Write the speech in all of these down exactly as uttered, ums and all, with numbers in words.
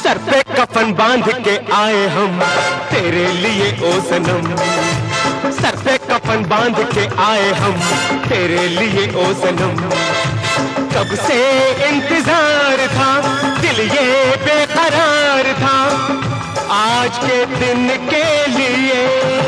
Sir पे कफन बांध के आए हम तेरे लिए ओ सनम। सर पे कफन बांध के आए हम तेरे लिए ओ सनम। कब से इंतजार था, दिल ये बेकरार था आज के दिन के लिए।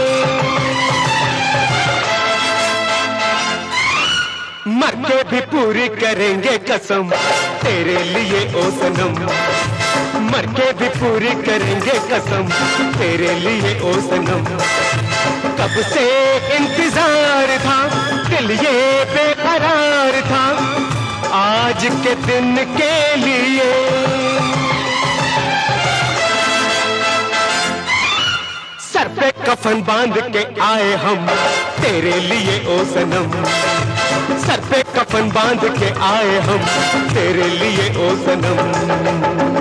मर के भी पूरी करेंगे कसम तेरे लिए ओ सनम। मर के भी पूरी करेंगे कसम तेरे लिए ओ सनम। कब से इंतजार था, दिल ये बेकरार था आज के दिन के लिए। सर पे कफन बांध के आए हम तेरे लिए ओ सनम। सर पे कफन बांध के आए हम तेरे लिए ओ सनम।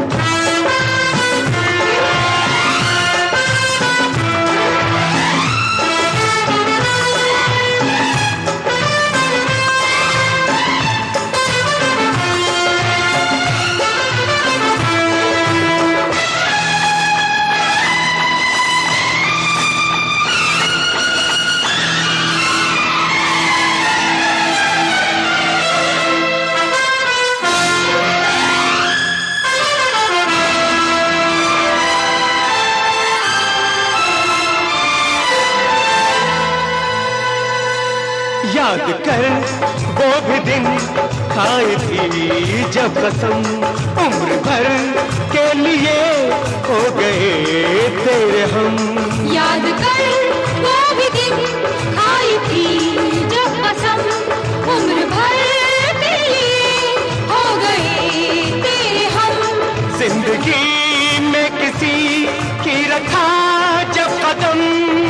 याद कर वो भी दिन खाई थी जब कसम। उम्र भर के लिए हो गए तेरे हम। याद कर वो भी दिन खाई थी जब कसम। उम्र भर के लिए हो गए तेरे हम। जिंदगी में किसी की रखा जब कदम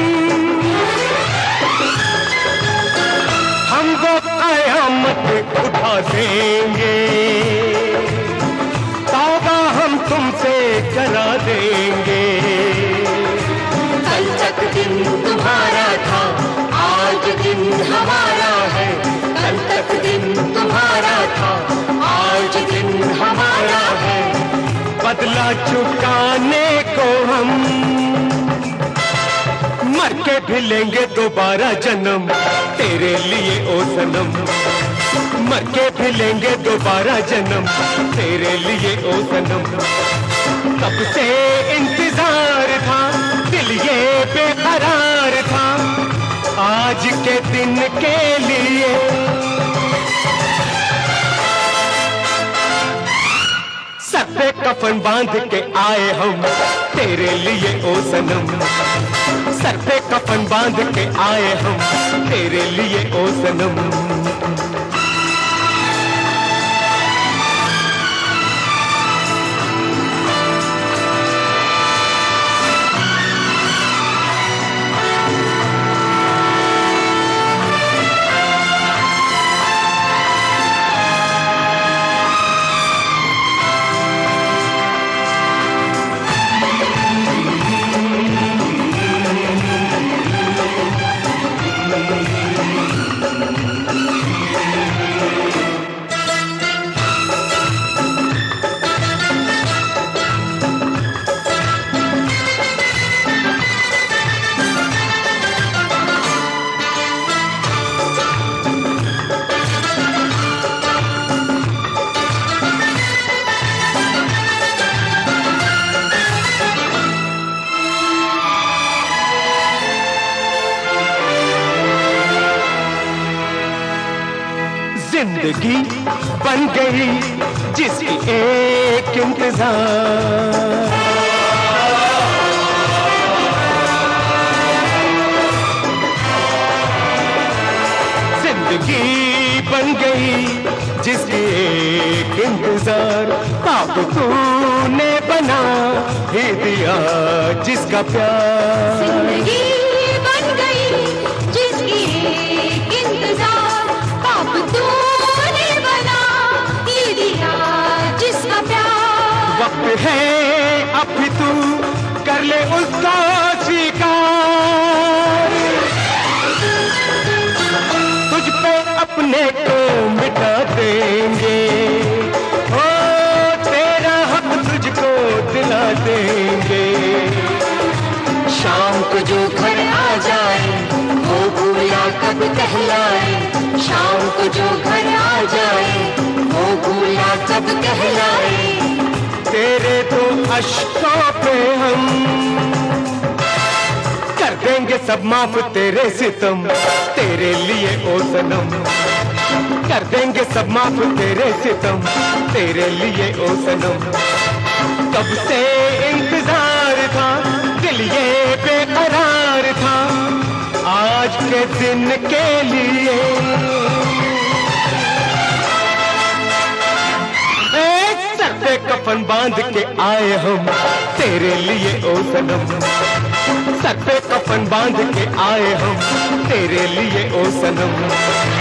हम वो कयामत उठा देंगे। तौबा हम तुमसे करा देंगे। कल तक दिन तुम्हारा था, आज दिन हमारा है। कल तक दिन तुम्हारा था, आज दिन हमारा है। बदला चुकाने को हम मर के भी लेंगे दोबारा जन्म तेरे लिए ओ सनम। मर के भी लेंगे दोबारा जन्म तेरे लिए ओ सनम। कब से इंतजार था, दिल ये बेकरार था आज के दिन के लिए। सर पे कफन बांध के आए हम तेरे लिए ओ सनम। सर पे कफन बांध के आए हम तेरे लिए ओ सनम। जिंदगी बन गई जिसकी एक इंतजार। जिंदगी बन गई जिसकी एक इंतजार। पाप तूने बना ही दिया जिसका प्यार। जिंदगी बन गई जिसकी एक इंतजार। पाप तूने बना ही दिया जिसका प्यार। वक्त है अब भी तू कर ले उसका स्वीकार। तुझ पे अपने को मिटा देंगे, ओ तेरा हक तुझको दिला सब कहलाए, शाम को जो घर आ जाए वो भूला सब कहलाए। तेरे तो अश्कों पे हम कर देंगे सब माफ, तेरे सितम तेरे लिए ओ सनम। कर देंगे सब माफ तेरे सितम तेरे लिए ओ सनम। कब से इंतजार था, दिल ये बेकरार था, आज के दिन के लिए। एक सर पे कफन बांध के आए हम तेरे लिए ओ सनम। सर पे कफन बांध के आए हम तेरे लिए ओ सनम।